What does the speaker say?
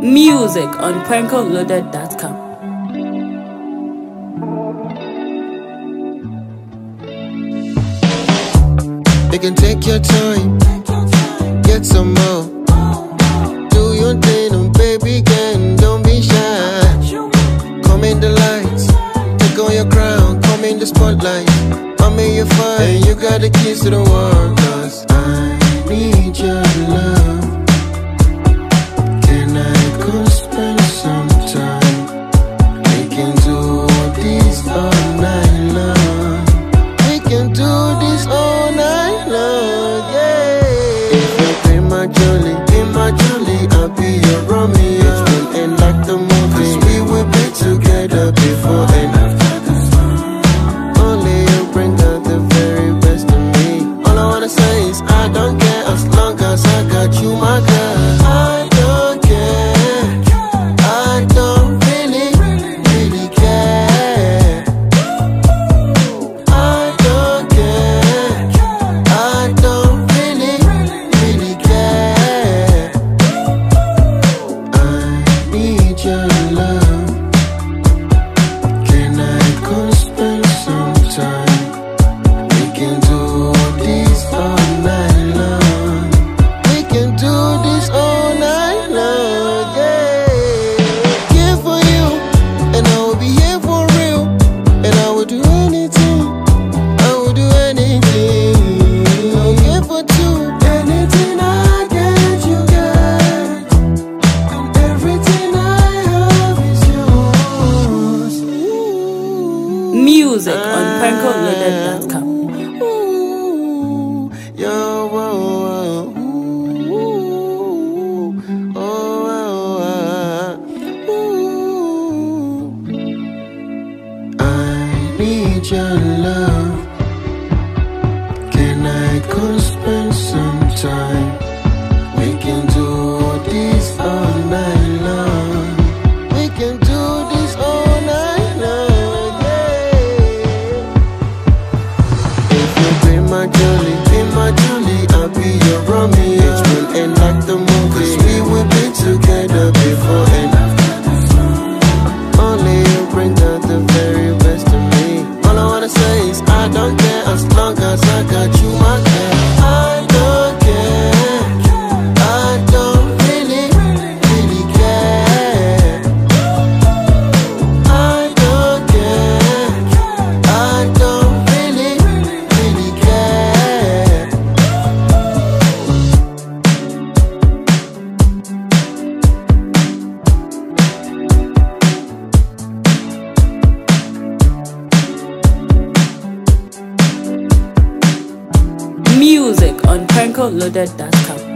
Music on prankoloaded.com. You can take your time, get some more. Do your thing, and baby girl, don't be shy. Come in the lights, take on your crown, come in the spotlight. I'm in your fire, and you got the keys to the world. 'Cause I need your love. Can I go spend some time? We can do this all night long. We can do this all night long, yeah. If you be my Julie, I'll be your Romeo. It will end like the movie, 'cause we will be together before and after the storm. Only you bring out the very best in me. All I wanna say is I don't care as long as I got you, my girl. I don't care, I don't really care. I don't care, I don't really care. I need your love. Can I go spend some time? We can do this all night long. We can do this all night long, yeah. Here for you, and I will be here for real. And I will do anything, I will do anything. I'm here for two. Anything I get, you get. And everything I have is yours. Music on prankoloaded.com. Ooh, yo, oh, ooh, ooh. I need your love. Can I go spend some time? We can do this all night long. We can do this all night long, yeah. If you be my Julie, I'll be your Romeo. It will end like the movie, 'cause we will be together before and after the storm. Only you bring out the very best in me. All I wanna say is I don't care as long as I got you, my girl. I don't care, I don't really care. I don't care, I don't really care. Music on prankoloaded.com.